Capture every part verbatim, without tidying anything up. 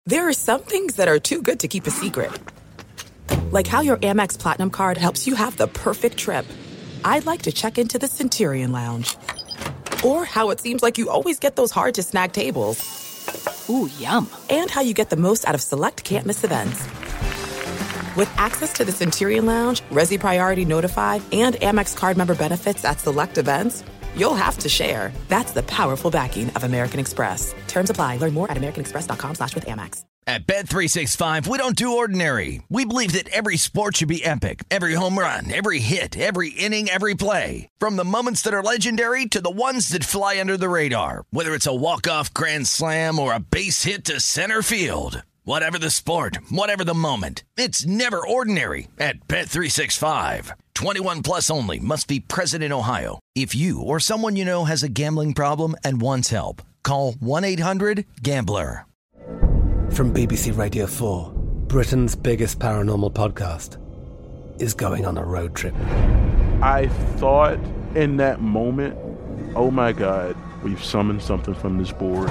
There are some things that are too good to keep a secret. Like how your Amex Platinum card helps you have the perfect trip. I'd like to check into the Centurion Lounge. Or how it seems like you always get those hard-to-snag tables. Ooh, yum. And how you get the most out of select can't-miss events. With access to the Centurion Lounge, Resi Priority Notified, and Amex card member benefits at select events, you'll have to share. That's the powerful backing of American Express. Terms apply. Learn more at americanexpress.com slash with Amex. At Bet three sixty-five, we don't do ordinary. We believe that every sport should be epic. Every home run, every hit, every inning, every play. From the moments that are legendary to the ones that fly under the radar. Whether it's a walk-off grand slam or a base hit to center field. Whatever the sport, whatever the moment, it's never ordinary at Bet three sixty-five. twenty-one plus only. Must be present in Ohio. If you or someone you know has a gambling problem and wants help, call one eight hundred gambler. From B B C Radio four, Britain's biggest paranormal podcast is going on a road trip. I thought in that moment, oh my God, we've summoned something from this board.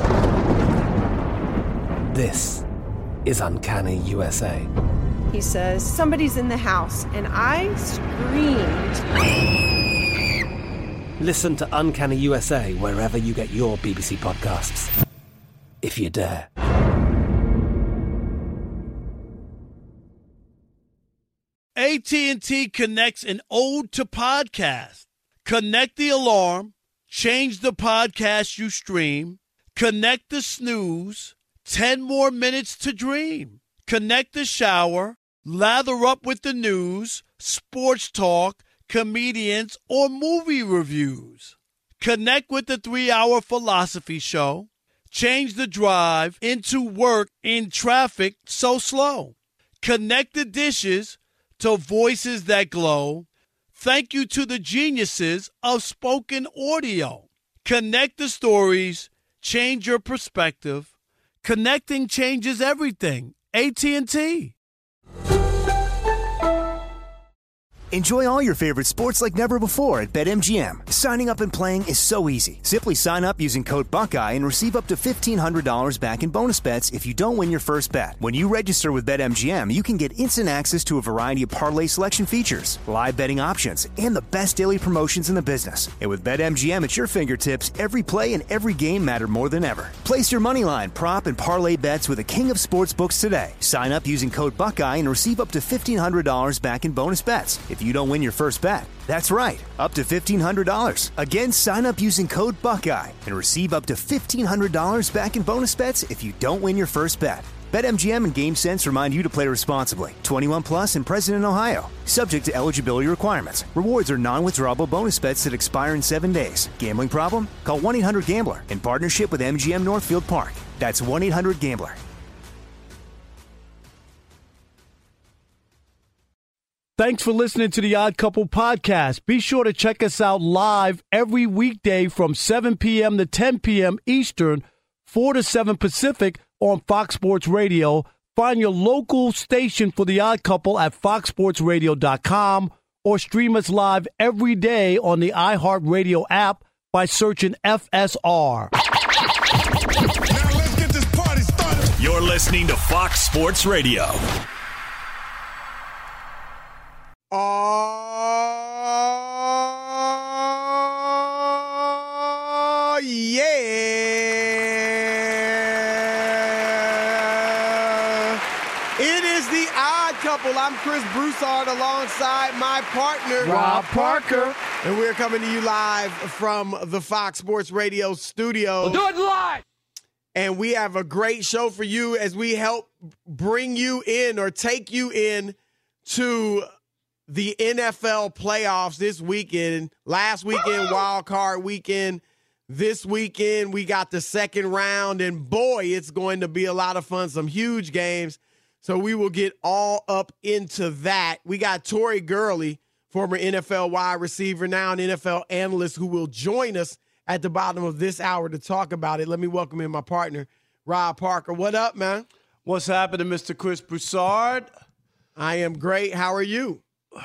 This is Uncanny U S A. He says, somebody's in the house, and I screamed. Listen to Uncanny U S A wherever you get your B B C podcasts, if you dare. A T and T connects an ode to podcast. Connect the alarm, change the podcast you stream, connect the snooze, ten more minutes to dream. Connect the shower, lather up with the news, sports talk, comedians, or movie reviews. Connect with the three-hour philosophy show. Change the drive into work in traffic so slow. Connect the dishes to voices that glow. Thank you to the geniuses of spoken audio. Connect the stories, change your perspective. Connecting changes everything. A T and T. Enjoy all your favorite sports like never before at BetMGM. Signing up and playing is so easy. Simply sign up using code Buckeye and receive up to fifteen hundred dollars back in bonus bets if you don't win your first bet. When you register with BetMGM, you can get instant access to a variety of parlay selection features, live betting options, and the best daily promotions in the business. And with BetMGM at your fingertips, every play and every game matter more than ever. Place your moneyline, prop, and parlay bets with the king of sportsbooks today. Sign up using code Buckeye and receive up to fifteen hundred dollars back in bonus bets if you don't win your first bet. That's right, up to fifteen hundred dollars. Again, sign up using code Buckeye and receive up to fifteen hundred dollars back in bonus bets if you don't win your first bet. BetMGM and GameSense remind you to play responsibly. twenty-one plus and present in Ohio. Subject to eligibility requirements. Rewards are non-withdrawable bonus bets that expire in seven days. Gambling problem? Call one eight hundred gambler in partnership with M G M Northfield Park. That's one eight hundred gambler. Thanks for listening to the Odd Couple podcast. Be sure to check us out live every weekday from seven p.m. to ten p.m. Eastern, four to seven Pacific on Fox Sports Radio. Find your local station for the Odd Couple at fox sports radio dot com or stream us live every day on the iHeartRadio app by searching F S R. Now let's get this party started. You're listening to Fox Sports Radio. Oh, yeah. It is the Odd Couple. I'm Chris Broussard alongside my partner, Rob Parker. And we're coming to you live from the Fox Sports Radio studio. We'll do it live. And we have a great show for you as we help bring you in or take you in to the N F L playoffs this weekend. Last weekend, wild card weekend. This weekend, we got the second round, and boy, it's going to be a lot of fun. Some huge games. So we will get all up into that. We got Tori Gurley, former N F L wide receiver, now an N F L analyst, who will join us at the bottom of this hour to talk about it. Let me welcome in my partner, Rob Parker. What up, man? What's happening, Mister Chris Broussard? I am great. How are you?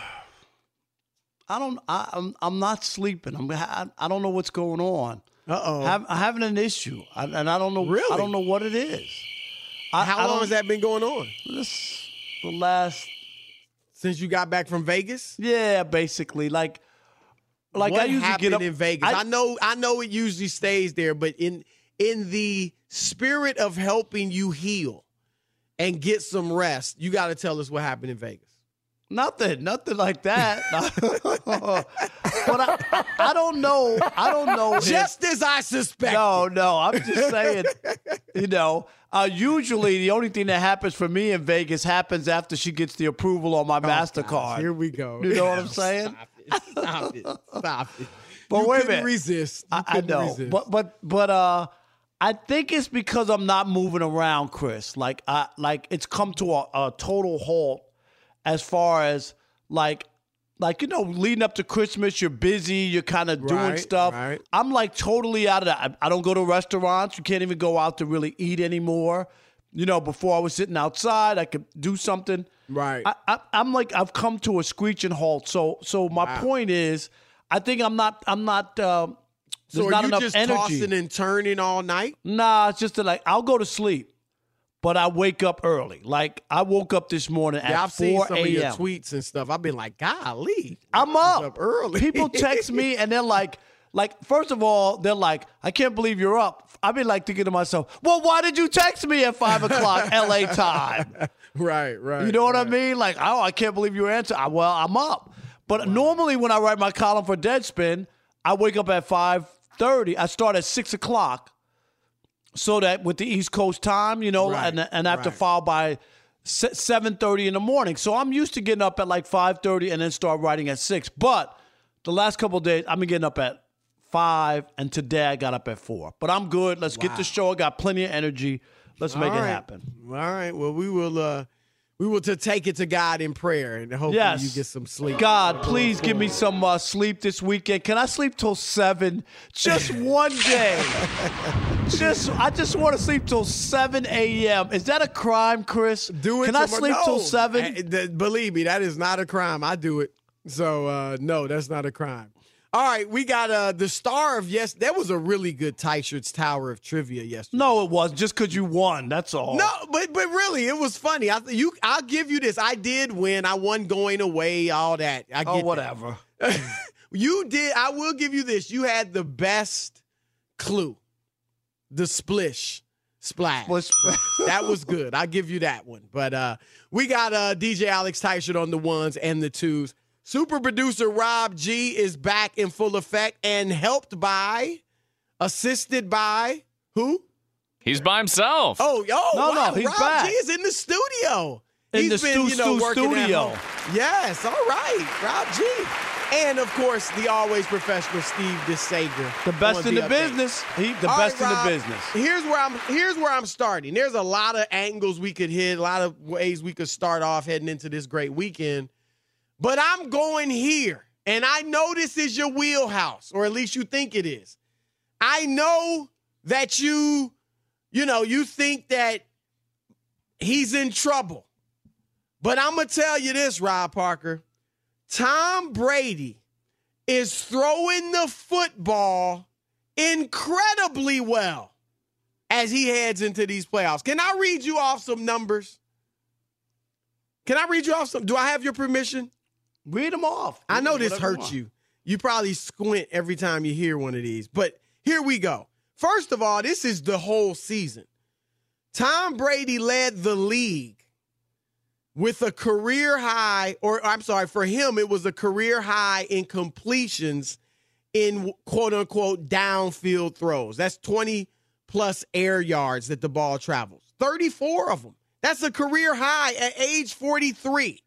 I don't. I, I'm. I'm not sleeping. I'm. I, I don't know what's going on. Uh oh. I'm having an issue, I, and I don't know. Really? I don't know what it is. I, How I long has that been going on? This, the last since you got back from Vegas. Yeah, basically. Like, like what I usually happened get up in Vegas. I, I know, I know it usually stays there, but in in the spirit of helping you heal and get some rest, you got to tell us what happened in Vegas. Nothing, nothing like that. But I, I, I don't know. I don't know. Just if, as I suspect. No, no. I'm just saying. You know, uh, usually the only thing that happens for me in Vegas happens after she gets the approval on my oh, MasterCard. Gosh, here we go. You know what I'm saying? Stop it! Stop it! Stop it! But you wait couldn't a minute. Resist. You I, I know, resist. but but but uh. I think it's because I'm not moving around, Chris. Like I like it's come to a, a total halt as far as like like you know, leading up to Christmas, you're busy, you're kind of doing right, stuff. Right. I'm like totally out of that. I, I don't go to restaurants. You can't even go out to really eat anymore. You know, before I was sitting outside, I could do something. Right. I, I, I'm like I've come to a screeching halt. So so my wow. point is, I think I'm not I'm not. Uh, So There's are not you enough just energy. tossing and turning all night? Nah, it's just that, like, I'll go to sleep, but I wake up early. Like, I woke up this morning yeah, at I've seen four some of your a.m. tweets and stuff. I've been like, golly. I'm up. up early. People text me, and they're like, like, first of all, they're like, I can't believe you're up. I've been like thinking to myself, well, why did you text me at five o'clock L A time? Right, right. You know what right. I mean? Like, oh, I can't believe you answered. I, well, I'm up. But wow. normally when I write my column for Deadspin, I wake up at five thirty. I start at six o'clock, so that with the East Coast time, you know, right, and and I have right. to file by seven thirty in the morning. So I'm used to getting up at like five thirty and then start writing at six. But the last couple of days, I've been getting up at five, and today I got up at four. But I'm good. Let's wow. get the show. I got plenty of energy. Let's All make right. it happen. All right. Well, we will. Uh, We will to take it to God in prayer, and hopefully yes. you get some sleep. God, please give me some uh, sleep this weekend. Can I sleep till seven? Just one day. just, I just want to sleep till seven a.m. Is that a crime, Chris? Do it. Can I sleep no. till seven? I, th- believe me, that is not a crime. I do it. So uh, no, that's not a crime. All right, we got uh, the star of yes. That was a really good Tyshert's Tower of Trivia yesterday. No, it wasn't. Just because you won, that's all. No, but but really, it was funny. I you, I'll give you this. I did win. I won going away. All that. I get oh, whatever. You did. I will give you this. You had the best clue. The splish splash. Splish. That was good. I'll give you that one. But uh, we got uh, D J Alex Tyshirt on the ones and the twos. Super producer Rob G is back in full effect and helped by, assisted by, who? He's by himself. Oh, oh no, wow. no, he's Rob back. G is in the studio. In He's the been, stu- you know, stu- working studio. at home. Yes, all right, Rob G. And, of course, the always professional Steve DeSager. The best in the business. He, the all best right, in Rob, the business. Here's where I'm Here's where I'm starting. There's a lot of angles we could hit, a lot of ways we could start off heading into this great weekend. But I'm going here, and I know this is your wheelhouse, or at least you think it is. I know that you, you know, you think that he's in trouble. But I'm going to tell you this, Rob Parker. Tom Brady is throwing the football incredibly well as he heads into these playoffs. Can I read you off some numbers? Can I read you off some? Do I have your permission? Read them off. I know this Whatever hurts you you. You probably squint every time you hear one of these. But here we go. First of all, this is the whole season. Tom Brady led the league with a career high, or I'm sorry, for him, it was a career high in completions in quote-unquote downfield throws. That's twenty plus air yards that the ball travels. thirty-four of them. That's a career high at age forty-three.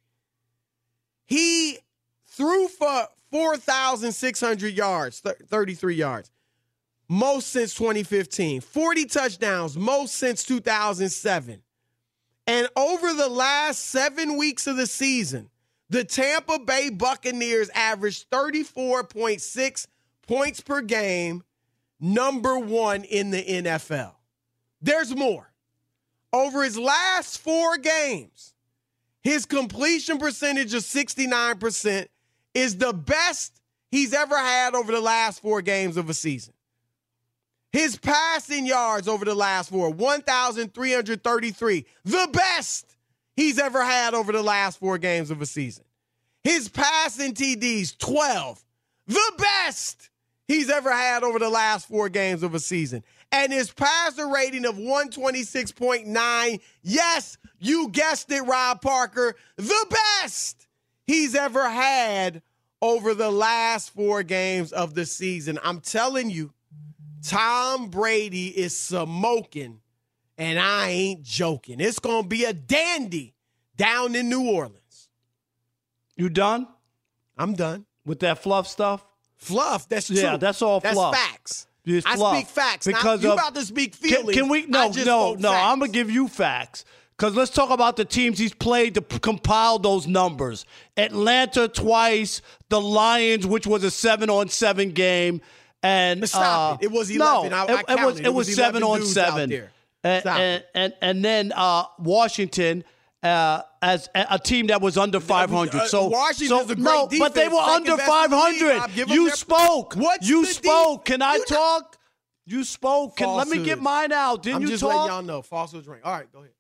He threw for four thousand six hundred yards, thirty-three yards. Most since twenty fifteen. forty touchdowns, most since two thousand seven. And over the last seven weeks of the season, the Tampa Bay Buccaneers averaged thirty-four point six points per game, number one in the N F L. There's more. Over his last four games, his completion percentage of sixty-nine percent is the best he's ever had over the last four games of a season. His passing yards over the last four, one thousand three hundred thirty-three. The best he's ever had over the last four games of a season. His passing T Ds, twelve. The best he's ever had over the last four games of a season. And his passer rating of one twenty-six point nine. Yes, you guessed it, Rob Parker. The best he's ever had over the last four games of the season. I'm telling you, Tom Brady is smoking, and I ain't joking. It's going to be a dandy down in New Orleans. You done? I'm done. With that fluff stuff? Fluff, that's true. Yeah, that's all fluff. That's facts. It's I fluff. speak facts. Because now, you of, about to speak feelings. Can, can we? No, no, no. Facts. I'm going to give you facts. Because let's talk about the teams he's played to p- compile those numbers. Atlanta twice, the Lions, which was a seven on seven game. And Stop uh, it. It was eleven. No, I, I it, it was, counted. it was, it was seven on seven. And, and, and, and then uh, Washington uh, as a, a team that was under five hundred. So uh, Washington's so, a great no, defense. but they were Second under five hundred. You their, spoke. What's you the spoke. deep? Can I you talk? Know. You spoke. Can, let me get mine out. Didn't I'm you just talk? letting y'all know. Falsehoods ring. All right, go ahead.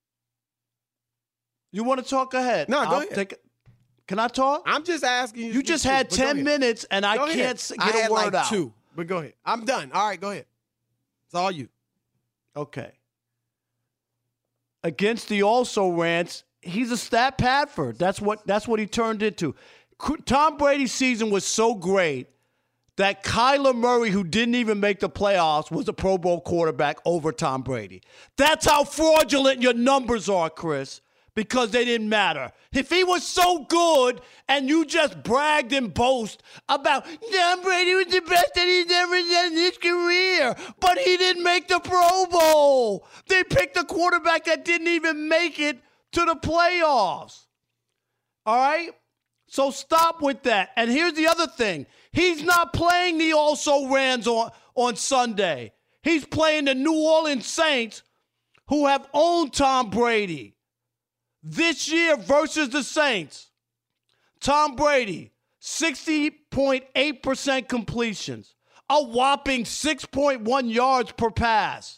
You want to talk? Go ahead. No, go I'll ahead. Take, can I talk? I'm just asking you. You just had ten minutes, and I go can't ahead. get I a had word like out. Two, but go ahead. I'm done. All right, go ahead. It's all you. Okay. Against the also rants, he's a stat Padford. That's what that's what he turned into. Tom Brady's season was so great that Kyler Murray, who didn't even make the playoffs, was a Pro Bowl quarterback over Tom Brady. That's how fraudulent your numbers are, Chris, because they didn't matter. If he was so good and you just bragged and boast about Tom Brady was the best that he's ever done in his career, but he didn't make the Pro Bowl. They picked a quarterback that didn't even make it to the playoffs. All right? So stop with that. And here's the other thing. He's not playing the also-rans on, on Sunday. He's playing the New Orleans Saints, who have owned Tom Brady. This year versus the Saints, Tom Brady, sixty point eight percent completions, a whopping six point one yards per pass,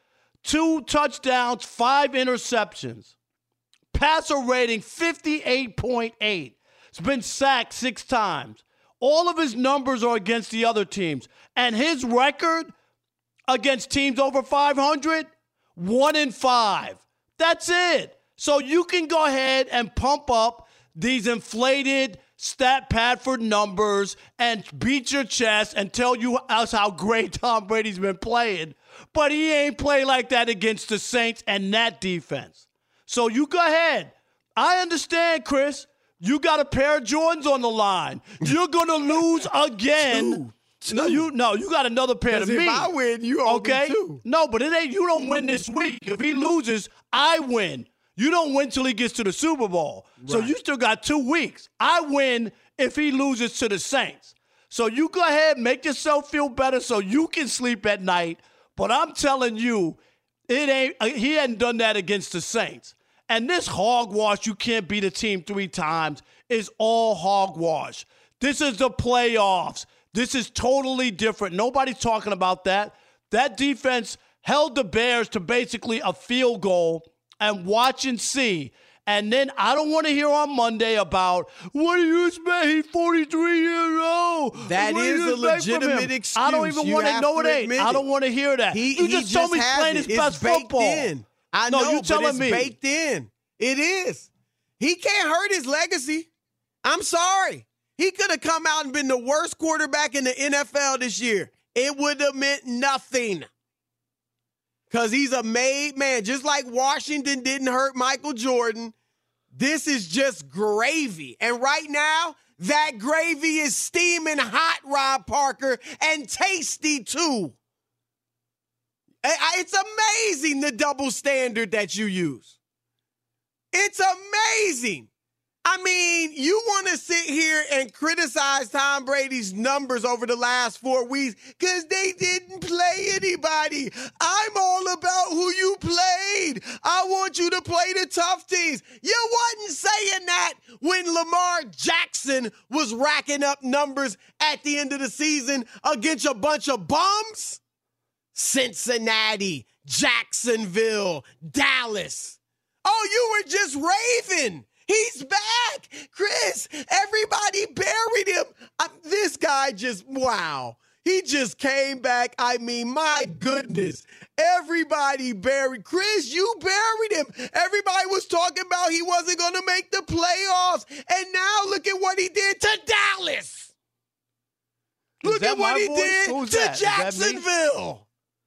two touchdowns, five interceptions, passer rating fifty-eight point eight. He's been sacked six times. All of his numbers are against the other teams. And his record against teams over five hundred, one and five. That's it. So you can go ahead and pump up these inflated stat Padford numbers and beat your chest and tell you us how great Tom Brady's been playing. But he ain't played like that against the Saints and that defense. So you go ahead. I understand, Chris. You got a pair of Jordans on the line. You're going to lose again. Two. No, you no, you got another pair to if me. If I win, you owe okay? me two. No, but it ain't. You don't win this week. If he loses, I win. You don't win till he gets to the Super Bowl. Right. So you still got two weeks. I win if he loses to the Saints. So you go ahead, make yourself feel better so you can sleep at night. But I'm telling you, it ain't. He hadn't done that against the Saints. And this hogwash, you can't beat a team three times, is all hogwash. This is the playoffs. This is totally different. Nobody's talking about that. That defense held the Bears to basically a field goal, and watch and see. And then I don't want to hear on Monday about, what do you expect? He's forty-three years old. That what is a legitimate excuse. I don't even want to know it ain't. I don't want to hear that. He, you he just told me he's playing his best football. In. I no, know, you telling but it's me. baked in. It is. He can't hurt his legacy. I'm sorry. He could have come out and been the worst quarterback in the N F L this year. It would have meant nothing. Because he's a made man. Just like Washington didn't hurt Michael Jordan, this is just gravy. And right now, that gravy is steaming hot, Rob Parker, and tasty too. It's amazing the double standard that you use. It's amazing. I mean, you want to sit here and criticize Tom Brady's numbers over the last four weeks because they didn't play anybody. I'm all about who you played. I want you to play the tough teams. You wasn't saying that when Lamar Jackson was racking up numbers at the end of the season against a bunch of bums. Cincinnati, Jacksonville, Dallas. Oh, you were just raving. He's back. Chris, everybody buried him. I, this guy just, wow. He just came back. I mean, my goodness. Everybody buried. Chris, you buried him. Everybody was talking about he wasn't going to make the playoffs. And now look at what he did to Dallas. Look at what he voice? did Who's to that? Jacksonville.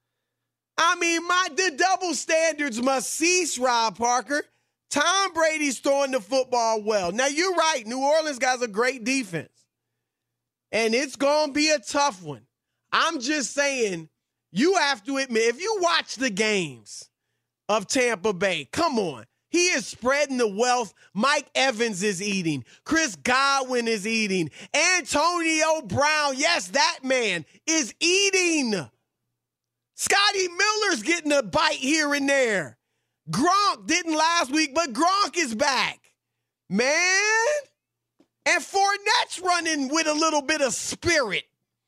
I mean, my the double standards must cease, Rob Parker. Tom Brady's throwing the football well. Now, you're right. New Orleans got a great defense. And it's going to be a tough one. I'm just saying, you have to admit, if you watch the games of Tampa Bay, come on. He is spreading the wealth. Mike Evans is eating. Chris Godwin is eating. Antonio Brown, yes, that man is eating. Scotty Miller's getting a bite here and there. Gronk didn't last week, but Gronk is back. Man. And Fournette's running with a little bit of spirit.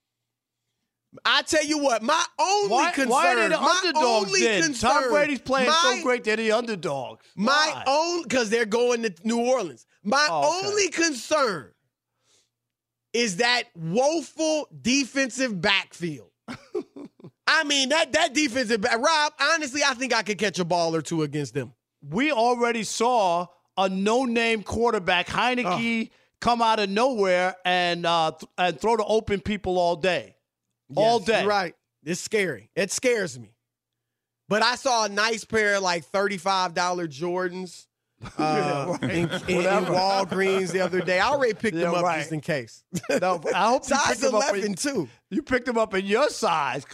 I tell you what, my only why, concern. Why are they the my underdogs only then? concern, Tom Brady's playing my, so great, they're the underdogs. My why? own, because they're going to New Orleans. My oh, okay. only concern is that woeful defensive backfield. I mean, that, that defensive back. Rob, honestly, I think I could catch a ball or two against them. We already saw a no-name quarterback, Heineke, oh. come out of nowhere and uh, th- and throw to open people all day. Yes, all day. You're right. It's scary. It scares me. But I saw a nice pair of like thirty-five dollars Jordans uh, yeah, right. in, in, in Walgreens the other day. I already picked yeah, them up right. just in case. No, I hope you size eleven in, too. You picked them up in your size.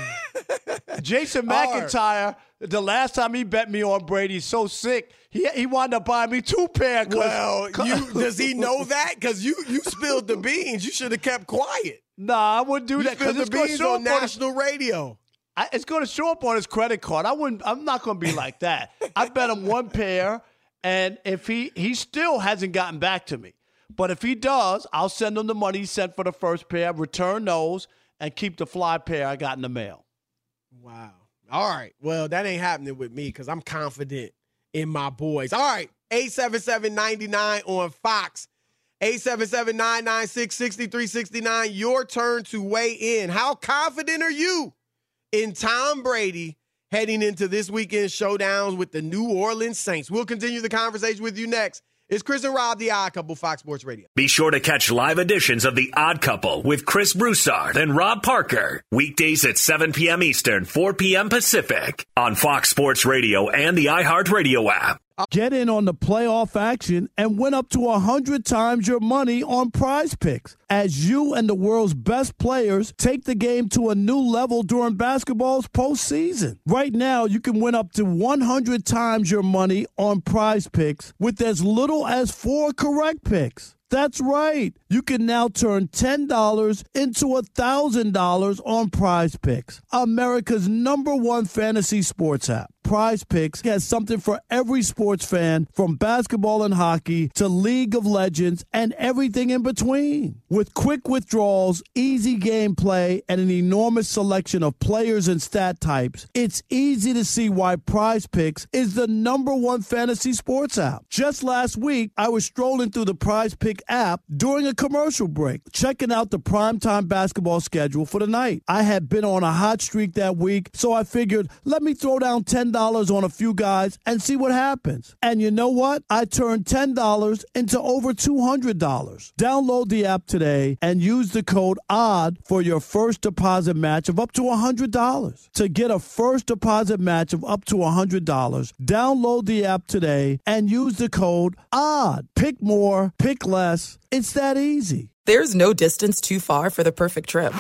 Jason McIntyre, the last time he bet me on Brady, so sick, he he wound up buying me two pair. Well, you, does he know that? Because you, you spilled the beans. You should have kept quiet. Nah, I wouldn't do you that because it's going to show on national radio. I, it's going to show up on his credit card. I wouldn't. I'm not going to be like that. I bet him one pair, and if he he still hasn't gotten back to me, but if he does, I'll send him the money he sent for the first pair, return those, and keep the fly pair I got in the mail. Wow. All right. Well, that ain't happening with me because I'm confident in my boys. All right. eight seven seven, nine nine on Fox. eight seven seven, nine nine six, six three six nine. Your turn to weigh in. How confident are you in Tom Brady heading into this weekend's showdowns with the New Orleans Saints? We'll continue the conversation with you next. It's Chris and Rob, The Odd Couple, Fox Sports Radio. Be sure to catch live editions of The Odd Couple with Chris Broussard and Rob Parker. Weekdays at seven p.m. Eastern, four p.m. Pacific on Fox Sports Radio and the iHeartRadio app. Get in on the playoff action and win up to one hundred times your money on Prize Picks as you and the world's best players take the game to a new level during basketball's postseason. Right now, you can win up to one hundred times your money on Prize Picks with as little as four correct picks. That's right. You can now turn ten dollars into one thousand dollars on Prize Picks, America's number one fantasy sports app. Prize Picks has something for every sports fan, from basketball and hockey to League of Legends and everything in between. With quick withdrawals, easy gameplay, and an enormous selection of players and stat types, it's easy to see why Prize Picks is the number one fantasy sports app. Just last week, I was strolling through the Prize Pick app during a commercial break, checking out the primetime basketball schedule for the night. I had been on a hot streak that week, so I figured, let me throw down ten dollars on a few guys and see what happens. And you know what? I turned ten dollars into over two hundred dollars. Download the app today and use the code ODD for your first deposit match of up to one hundred dollars. To get a first deposit match of up to one hundred dollars, download the app today and use the code ODD. Pick more, pick less. It's that easy. There's no distance too far for the perfect trip.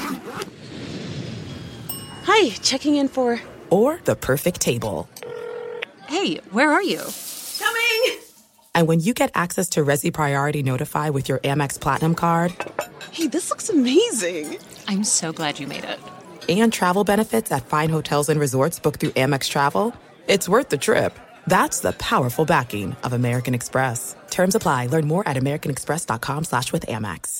Hi, checking in for... Or the perfect table. Hey, where are you? Coming! And when you get access to Resi Priority Notify with your Amex Platinum card... Hey, this looks amazing. I'm so glad you made it. And travel benefits at fine hotels and resorts booked through Amex Travel, it's worth the trip. That's the powerful backing of American Express. Terms apply. Learn more at americanexpress.com slash with Amex.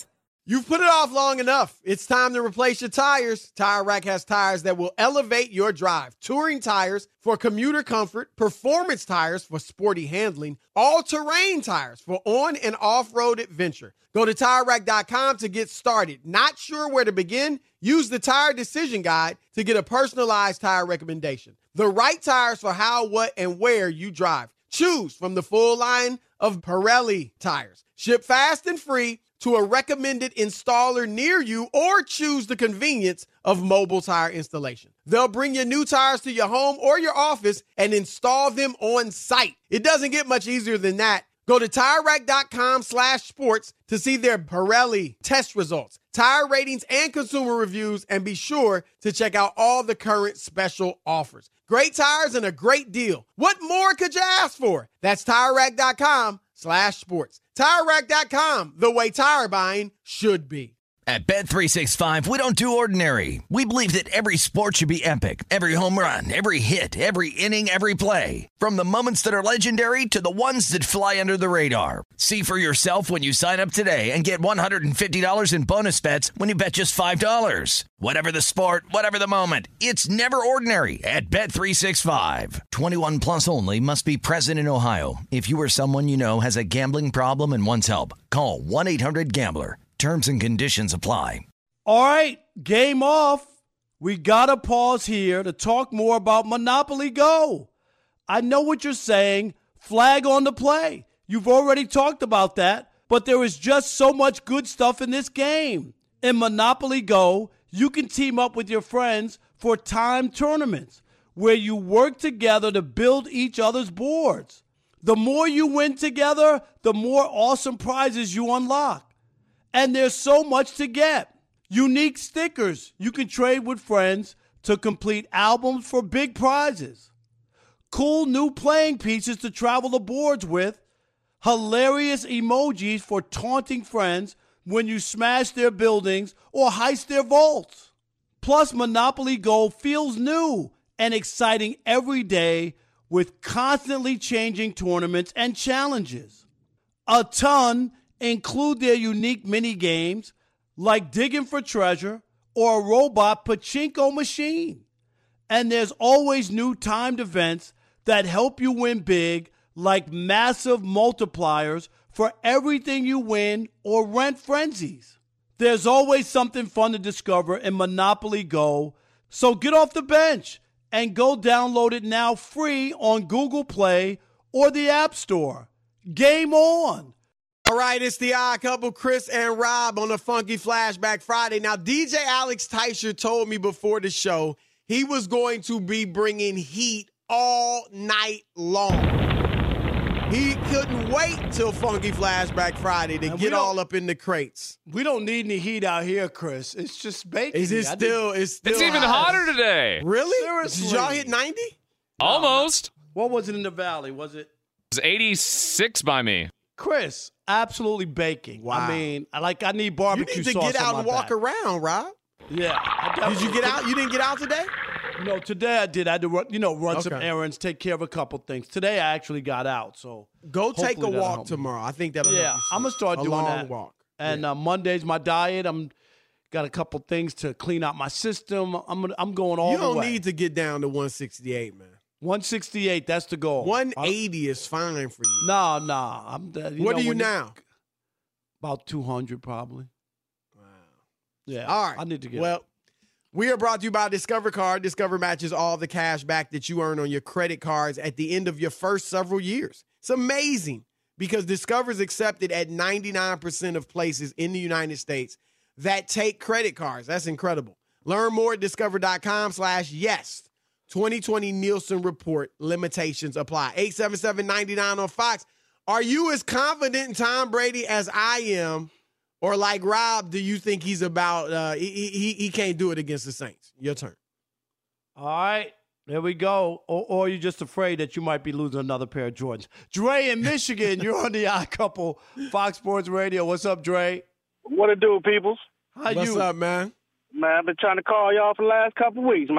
You've put it off long enough. It's time to replace your tires. Tire Rack has tires that will elevate your drive. Touring tires for commuter comfort, performance tires for sporty handling, all-terrain tires for on- and off-road adventure. Go to Tire Rack dot com to get started. Not sure where to begin? Use the Tire Decision Guide to get a personalized tire recommendation. The right tires for how, what, and where you drive. Choose from the full line of Pirelli tires. Ship fast and free to a recommended installer near you, or choose the convenience of mobile tire installation. They'll bring your new tires to your home or your office and install them on site. It doesn't get much easier than that. Go to Tire Rack dot com slash sports to see their Pirelli test results, tire ratings, and consumer reviews, and be sure to check out all the current special offers. Great tires and a great deal. What more could you ask for? That's Tire Rack dot com slash sports. Tire Rack dot com, the way tire buying should be. At Bet three sixty-five, we don't do ordinary. We believe that every sport should be epic. Every home run, every hit, every inning, every play. From the moments that are legendary to the ones that fly under the radar. See for yourself when you sign up today and get one hundred fifty dollars in bonus bets when you bet just five dollars. Whatever the sport, whatever the moment, it's never ordinary at Bet three sixty-five. twenty-one plus only. Must be present in Ohio. If you or someone you know has a gambling problem and wants help, call one eight hundred gambler. Terms and conditions apply. All right, game off. We got to pause here to talk more about Monopoly Go. I know what you're saying. Flag on the play. You've already talked about that, but there is just so much good stuff in this game. In Monopoly Go, you can team up with your friends for timed tournaments where you work together to build each other's boards. The more you win together, the more awesome prizes you unlock. And there's so much to get. Unique stickers you can trade with friends to complete albums for big prizes. Cool new playing pieces to travel the boards with. Hilarious emojis for taunting friends when you smash their buildings or heist their vaults. Plus, Monopoly Go feels new and exciting every day with constantly changing tournaments and challenges. A ton include their unique mini games like digging for treasure or a robot pachinko machine. And there's always new timed events that help you win big, like massive multipliers for everything you win or rent frenzies. There's always something fun to discover in Monopoly Go, so get off the bench and go download it now free on Google Play or the App Store. Game on! All right, it's the Odd Couple, Chris and Rob on a Funky Flashback Friday. Now, D J Alex Teicher told me before the show he was going to be bringing heat all night long. He couldn't wait till Funky Flashback Friday to and get all up in the crates. We don't need any heat out here, Chris. It's just baking. Is it still? It's still. It's even hot. hotter today. Really? Seriously. Did y'all hit ninety? Almost. What was it in the valley? Was it? It was eighty-six by me. Chris, absolutely baking. Wow. I mean, I like I need barbecue You need to sauce get out on and my walk back. around, Rob. Yeah. I Did you get out? You didn't get out today? No, today I did. I had to run, you know, run some Okay. errands, take care of a couple things. Today I actually got out. So Go take a hopefully that'll walk help me. tomorrow. I think that'll Yeah, help you. I'm gonna start a doing long that. walk. And Yeah. uh, Monday's my diet. I'm got a couple things to clean out my system. I'm gonna, I'm going all You the don't way. need to get down to one sixty-eight, man. one sixty-eight. That's the goal. one eighty is fine for you. No, no. I'm. Uh, you what know, are you when now? About two hundred, probably. Wow. Yeah. All right. I need to get. Well, we are brought to you by Discover Card. Discover matches all the cash back that you earn on your credit cards at the end of your first several years. It's amazing because Discover is accepted at ninety-nine percent of places in the United States that take credit cards. That's incredible. Learn more at discover.com slash yes. twenty twenty Nielsen Report. Limitations apply. eight seven seven, nine nine on Fox. Are you as confident in Tom Brady as I am? Or like Rob, do you think he's about uh, – he, he he can't do it against the Saints? Your turn. All right. There we go. Or, or you're just afraid that you might be losing another pair of Jordans. Dre in Michigan, you're on the Odd Couple, Fox Sports Radio. What's up, Dre? What it do, peoples? How What's you? up, man? Man, I've been trying to call y'all for the last couple of weeks, man.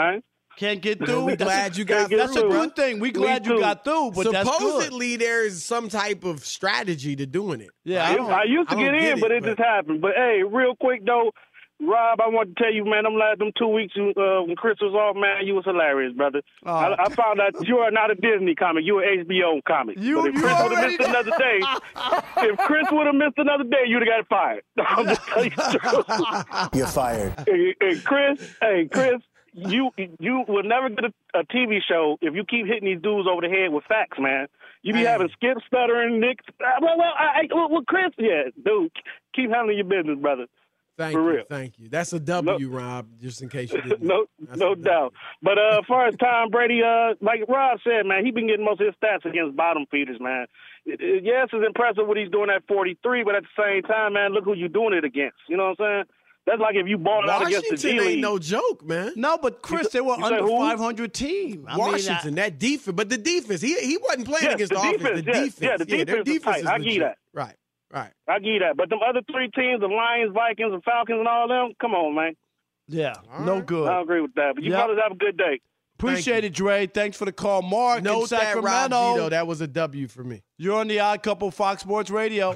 Can't get through. We That's glad a, you got That's through. a good thing. We glad too. you got through, but that's good. Supposedly, there is some type of strategy to doing it. Yeah, I, I, don't, I used to I get don't in, get but it, it but- just happened. But hey, real quick though, Rob, I want to tell you, man, them last them two weeks uh, when Chris was off, man, you was hilarious, brother. Oh. I, I found out you are not a Disney comic, you an H B O comic. You- but if you Chris would have already missed another day, if Chris would have missed another day, you'd have got fired. I'm just telling you the truth. You're fired. Hey, hey, Chris, hey, Chris, you you will never get a, a T V show if you keep hitting these dudes over the head with facts, man. You be Hey. having Skip stuttering, Nick. Uh, well, well, I, I, well, Chris, yeah, dude, keep handling your business, brother. Thank For you, real. thank you. That's a W, Rob. Just in case you didn't. no, know. That's no a W. doubt. But uh, as far as Tom Brady, uh, like Rob said, man, he been getting most of his stats against bottom feeders, man. It, it, yes, it's impressive what he's doing at forty-three, but at the same time, man, look who you're doing it against. You know what I'm saying? That's like if you balled out against the G Washington League. ain't no joke, man. no, but Chris, they were you say under who? five hundred team. I Washington, mean, that defense, but the defense, he he wasn't playing Yes, against the the offense. defense, The yes. defense, Yeah, the their defense is defense tight. is I give you legit. that. Right, right. I give you that. But them other three teams, the Lions, Vikings, and Falcons, and all them, come on, man. yeah, All no right. good. I agree with that. But you Yep. brothers have a good day. Appreciate it, Dre. Thanks for the call, Mark in Note that, Rob Sacramento. Gito, that was a W for me. You're on the Odd Couple, Fox Sports Radio.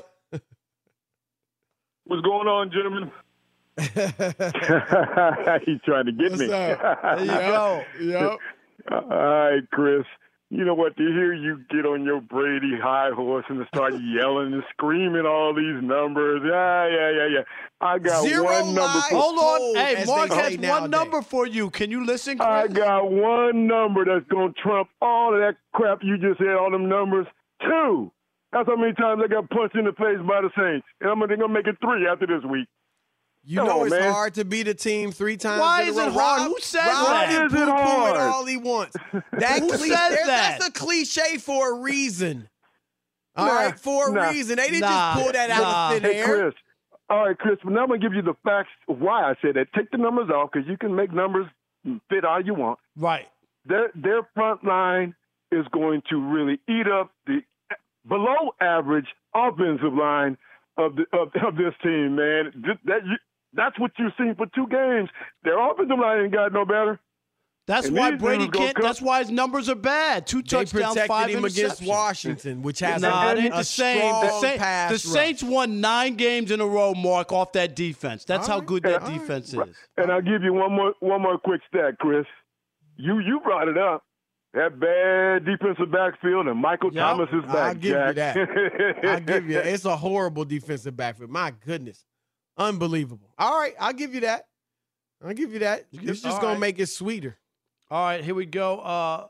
What's going on, gentlemen? He's trying to get What's me. up? There you go. Yep. All right, Chris. You know what? To hear you get on your Brady high horse and to start yelling and screaming all these numbers. Yeah, yeah, yeah, yeah. I got Zero one number lies for Hold on. told, Hey, as Mark they has say one nowadays. number for you. Can you listen, Chris? I got one number that's going to trump all of that crap you just said, all them numbers. Two. That's how many times I got punched in the face by the Saints. And I'm going to make it three after this week. You Come know on, it's man. hard to beat a team three times Why in a is row. it hard? Rob, Who said Rob that? can Why is it poo-poo hard? it all he wants. That Who cliche, says there- that? That's a cliche for a reason. All Nah, right, for a nah. reason. They didn't Nah, just pull that nah. out of thin Hey, air. Chris. All right, Chris. But now I'm going to give you the facts of why I said that. Take the numbers off because you can make numbers fit all you want. Right. Their, their front line is going to really eat up the below average offensive line of the of, of this team, man. Th- That, you, that's what you've seen for two games. Their offensive line ain't got no better. That's And why these Brady dudes gonna can't. come- That's why his numbers are bad. Two They touchdowns, five protected him against interceptions. Washington, which has Nah, a, it ain't a the same. The, strong Saint- pass the rush. Saints won nine games in a row, Mark, off that defense. That's All how right. good that All right. defense is. And I'll give you one more one more quick stat, Chris. You you brought it up. That bad defensive backfield and Michael Yep. Thomas is back. I'll give you Jack. that. I'll give you that. It's a horrible defensive backfield. My goodness. Unbelievable. All right, I'll give you that. I'll give you that. You It's give- just all going right. to make it sweeter. All right, here we go. Uh,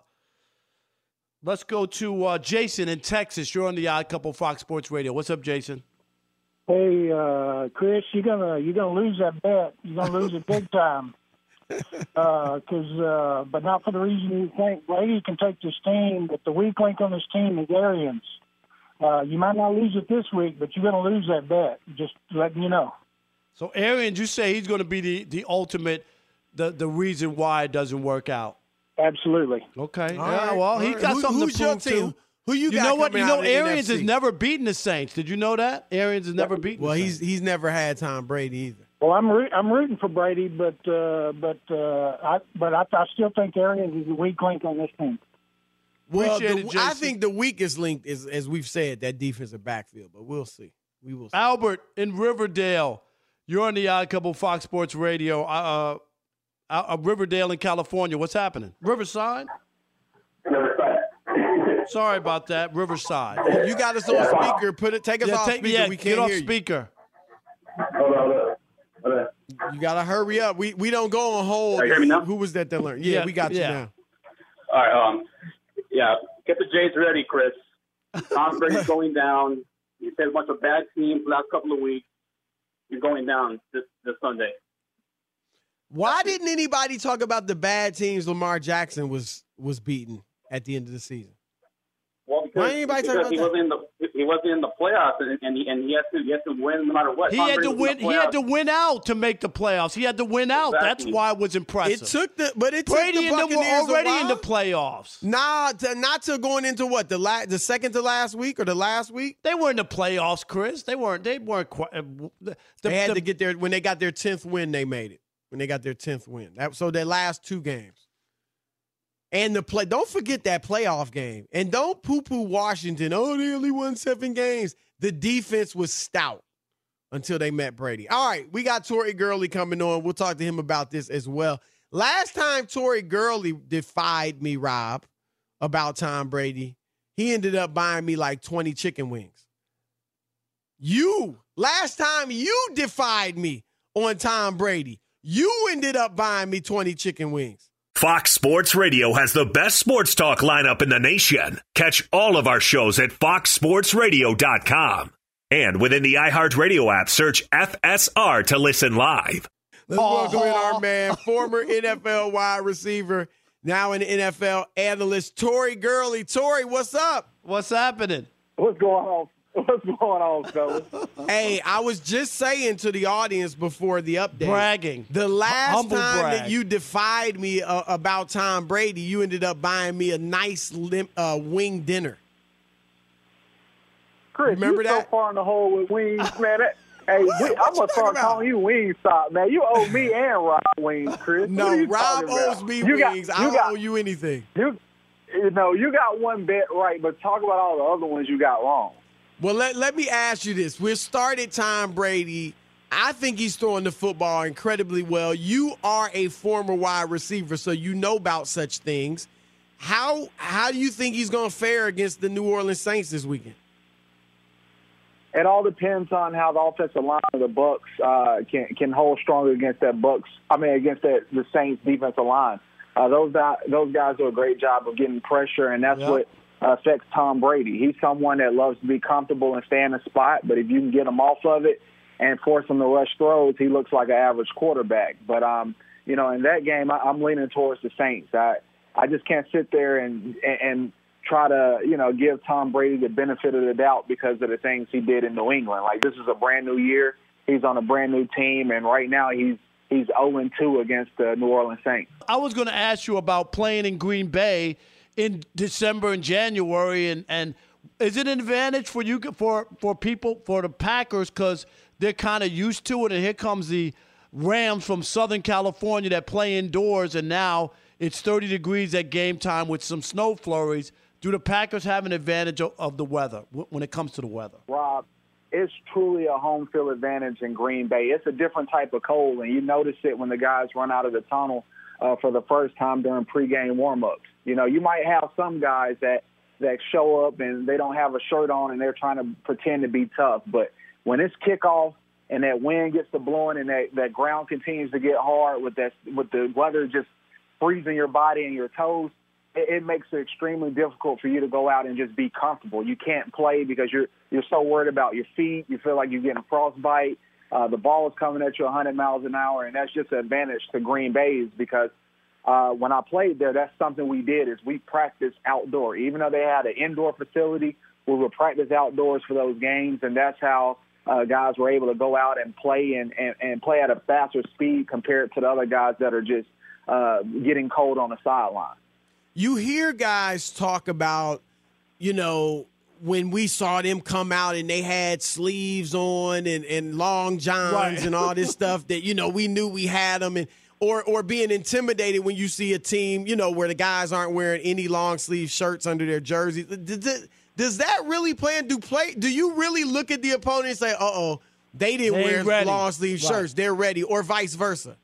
let's go to uh, Jason in Texas. You're on the Odd Couple, Fox Sports Radio. What's up, Jason? Hey, uh, Chris, you're gonna you're gonna lose that bet. You're gonna lose it big time. Uh, 'cause, uh, but not for the reason you think. Brady can take this team, but the weak link on this team is Arians. Uh, you might not lose it this week, but you're gonna lose that bet. Just letting you know. So, Arians, you say he's going to be the, the ultimate, the, the reason why it doesn't work out. Absolutely. Okay. All yeah, right, well, all he right. got Who- something who's to your prove, team? too. Who you, You got know what? coming You know, out of the Arians N F has C? never beaten the Saints. Did you know that? Arians has never beaten Well, the he's Saints. he's never had Tom Brady either. Well, I'm root, I'm rooting for Brady, but uh, but uh, I but I, I still think Arians is the weak link on this team. Well, Appreciate the, it, Jason. I think the weakest link is, as we've said, that defensive backfield. But we'll see. We will see. Albert in Riverdale. You're on the Odd Couple, Fox Sports Radio. Uh, uh, uh, Riverdale in California. What's happening? Riverside? Sorry about that. Riverside. If you got us on speaker, put it. Take us Yeah, off take- speaker. yeah, we get can't off hear speaker. you. You got to hurry up. We we don't go on hold. Can you hear me now? Who was that that learned? Yeah, Yeah, we got yeah. you now. All right. Um, yeah, get the Jays ready, Chris. Tom Brady's going down. He's had a bunch of bad teams the last couple of weeks. You're going down this, this Sunday. Why didn't anybody talk about the bad teams Lamar Jackson was was beaten at the end of the season? Well, because, Why ain't anybody talking because he about wasn't in the he wasn't in the playoffs, and, and he and he has to he has to win no matter what. He Tom had Brady to was in win. the He had to playoffs. win out to make the playoffs. He had to win out. That's Exactly. why it was impressive. It took the, but it Brady took the and them were Buccaneers a already in the while. playoffs. Nah, to, not to going into what the la- the second to last week or the last week. They were in the playoffs, Chris. They weren't. They weren't quite. Uh, the, They had the- to get their when they got their tenth win. They made it when they got their tenth win. That, so their last two games. And the play, don't forget that playoff game. And don't poo-poo Washington. Oh, they only won seven games. The defense was stout until they met Brady. All right, we got Tori Gurley coming on. We'll talk to him about this as well. Last time Tori Gurley defied me, Rob, about Tom Brady, he ended up buying me like twenty chicken wings. You, last time you defied me on Tom Brady, you ended up buying me twenty chicken wings. Fox Sports Radio has the best sports talk lineup in the nation. Catch all of our shows at fox sports radio dot com. And within the iHeartRadio app, search F S R to listen live. Let's welcome in our man, former N F L wide receiver, now an N F L analyst, Tori Gurley. Tori, what's up? What's happening? What's going on? What's going on, fellas? Hey, I was just saying to the audience before the update. Bragging. The last Humble time brag. that you defied me uh, about Tom Brady, you ended up buying me a nice lim- uh, wing dinner. Chris, Remember you that? so far in the hole with wings, man. That, hey, we, I'm going to start calling you Wingstop, man. You owe me and Rob wings, Chris. No, What are you Rob talking about? owes me You got- wings. you I don't got- owe you anything. You, you know, you got one bet right, but talk about all the other ones you got wrong. Well, let, let me ask you this. We started Tom Brady. I think he's throwing the football incredibly well. You are a former wide receiver, so you know about such things. How how do you think he's going to fare against the New Orleans Saints this weekend? It all depends on how the offensive line of the Bucks uh, can can hold stronger against that Bucks. I mean, against that the Saints defensive line. Uh, those guys, those guys do a great job of getting pressure, and that's Yep. what uh, affects Tom Brady. He's someone that loves to be comfortable and stay in the spot, but if you can get him off of it and force him to rush throws, he looks like an average quarterback. But um, you know, in that game, I, I'm leaning towards the Saints. I I just can't sit there and and. and try to, you know, give Tom Brady the benefit of the doubt because of the things he did in New England. Like, this is a brand new year. He's on a brand new team, and right now he's he's oh and two against the New Orleans Saints. I was going to ask you about playing in Green Bay in December and January, and, and is it an advantage for you for for people for the Packers because they're kind of used to it, and here comes the Rams from Southern California that play indoors, and now it's thirty degrees at game time with some snow flurries. Do the Packers have an advantage of, of the weather when it comes to the weather? Rob, it's truly a home field advantage in Green Bay. It's a different type of cold, and you notice it when the guys run out of the tunnel uh, for the first time during pregame warm-ups. You know, you might have some guys that, that show up and they don't have a shirt on and they're trying to pretend to be tough. But when it's kickoff and that wind gets to blowing and that, that ground continues to get hard with that with the weather just freezing your body and your toes, it makes it extremely difficult for you to go out and just be comfortable. You can't play because you're you're so worried about your feet. You feel like you're getting frostbite. Uh, the ball is coming at you one hundred miles an hour, and that's just an advantage to Green Bay's because uh, when I played there, that's something we did is we practiced outdoor. Even though they had an indoor facility, we would practice outdoors for those games, and that's how uh, guys were able to go out and play and, and, and play at a faster speed compared to the other guys that are just uh, getting cold on the sideline. You hear guys talk about, you know, when we saw them come out and they had sleeves on and, and long johns Right. and all this stuff that, you know, we knew we had them. And, or, or being intimidated when you see a team, you know, where the guys aren't wearing any long sleeve shirts under their jerseys. Does, does that really play? Do play? Do you really look at the opponent and say, uh-oh, they didn't They wear ain't ready. long sleeve Right. shirts. They're ready, or vice versa?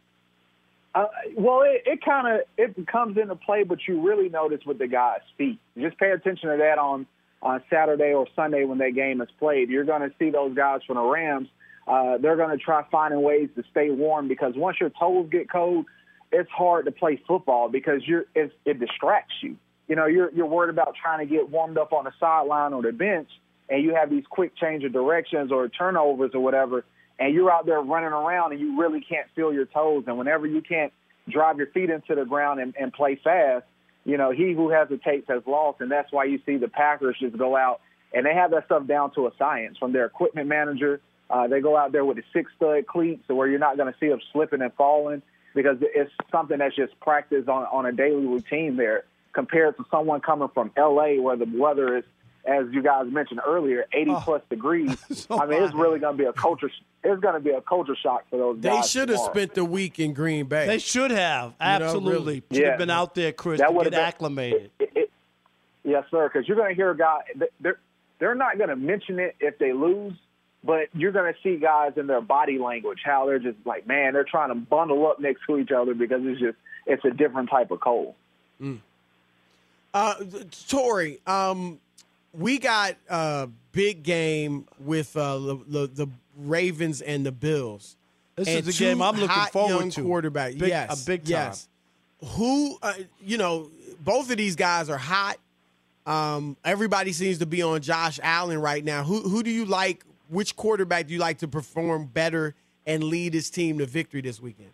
Uh, well, it, it kind of it comes into play, but you really notice with the guys' feet. Just pay attention to that on, on Saturday or Sunday when that game is played. You're going to see those guys from the Rams. Uh, they're going to try finding ways to stay warm because once your toes get cold, it's hard to play football because you're it, it distracts you. You know, you're you're worried about trying to get warmed up on the sideline or the bench, and you have these quick change of directions or turnovers or whatever. And you're out there running around and you really can't feel your toes. And whenever you can't drive your feet into the ground and, and play fast, you know, he who hesitates has lost. And that's why you see the Packers just go out and they have that stuff down to a science from their equipment manager. Uh, they go out there with the six stud cleats where you're not going to see them slipping and falling because it's something that's just practiced on, on a daily routine there compared to someone coming from L A where the weather is as you guys mentioned earlier, eighty Oh. plus degrees. So I mean, it's hot. really going to be a culture. It's going to be a culture shock for those They guys. should have tomorrow. spent the week in Green Bay. They should have. You know, Absolutely. really. Should Yeah. have been out there, Chris, That to would've get been- acclimated. It- it- yes, sir. Because you're going to hear a guy. They're they're not going to mention it if they lose, but you're going to see guys in their body language how they're just like, man, they're trying to bundle up next to each other because it's just it's a different type of cold. Mm. Uh, Tori, um, we got a big game with uh, the, the the Ravens and the Bills. This and is the two game I'm looking hot forward young to. Quarterback, Big- yes, a big time. yes. Who, uh, you know, both of these guys are hot. Um, everybody seems to be on Josh Allen right now. Who who do you like? Which quarterback do you like to perform better and lead his team to victory this weekend?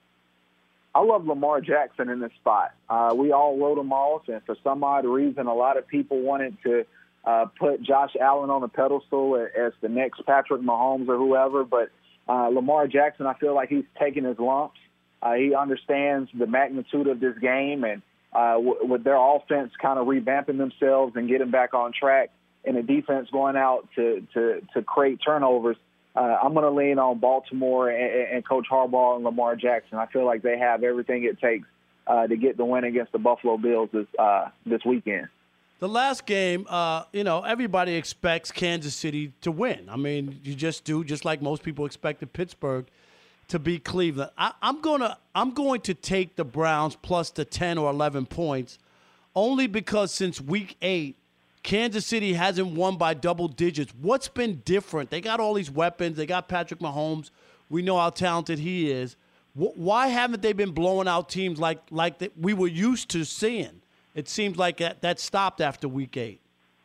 I love Lamar Jackson in this spot. Uh, we all wrote him off, and for some odd reason, a lot of people wanted to uh, put Josh Allen on a pedestal as the next Patrick Mahomes or whoever. But uh, Lamar Jackson, I feel like he's taking his lumps. Uh, he understands the magnitude of this game, and uh, w- with their offense kind of revamping themselves and getting back on track, and the defense going out to to, to create turnovers. Uh, I'm going to lean on Baltimore and, and Coach Harbaugh and Lamar Jackson. I feel like they have everything it takes uh, to get the win against the Buffalo Bills this uh, this weekend. The last game, uh, you know, everybody expects Kansas City to win. I mean, you just do, just like most people expected Pittsburgh to beat Cleveland. I, I'm gonna, I'm going to take the Browns plus the ten or eleven points, only because since week eight, Kansas City hasn't won by double digits. What's been different? They got all these weapons. They got Patrick Mahomes. We know how talented he is. W- why haven't they been blowing out teams like like that we were used to seeing? It seems like that, that stopped after week eight.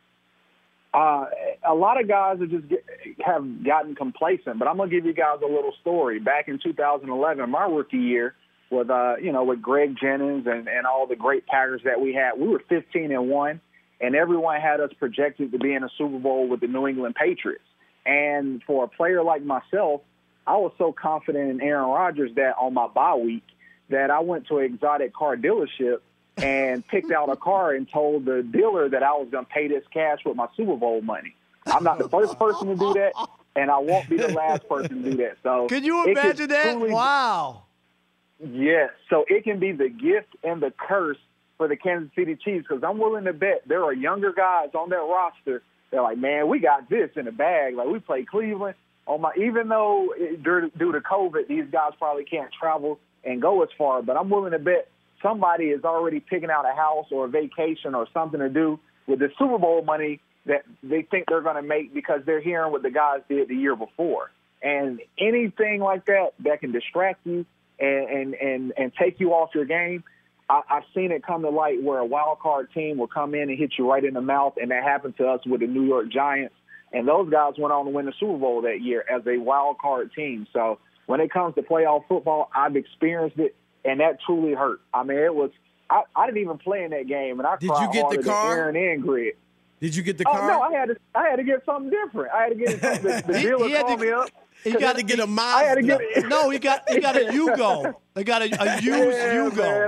Uh, a lot of guys have just get, have gotten complacent, but I'm going to give you guys a little story. Back in two thousand eleven, my rookie year, with uh, you know, with Greg Jennings and, and all the great Packers that we had, we were fifteen and one. And everyone had us projected to be in a Super Bowl with the New England Patriots. And for a player like myself, I was so confident in Aaron Rodgers that on my bye week that I went to an exotic car dealership and picked out a car and told the dealer that I was going to pay this cash with my Super Bowl money. I'm not the first person to do that, and I won't be the last person to do that. So Can you it imagine that? truly- Wow. Yes. So it can be the gift and the curse for the Kansas City Chiefs, because I'm willing to bet there are younger guys on that roster. They're like, man, we got this in the bag. Like, we play Cleveland. On my, even though it, due, due to COVID, these guys probably can't travel and go as far, but I'm willing to bet somebody is already picking out a house or a vacation or something to do with the Super Bowl money that they think they're going to make because they're hearing what the guys did the year before. And anything like that that can distract you and, and, and, and take you off your game, I, I've seen it come to light where a wild card team will come in and hit you right in the mouth, and that happened to us with the New York Giants. And those guys went on to win the Super Bowl that year as a wild card team. So when it comes to playoff football, I've experienced it, and that truly hurt. I mean, it was I, I didn't even play in that game, and I Did cried you get the harder than car? Aaron and Grid. Did you get the Oh car? no, I had to I had to get something different. I had to get something. The, the He- dealer he had called to- me up. He got to get a Mazda. I had to get it. No, he got he got a Yugo. They got a, a used Yeah, Yugo. man.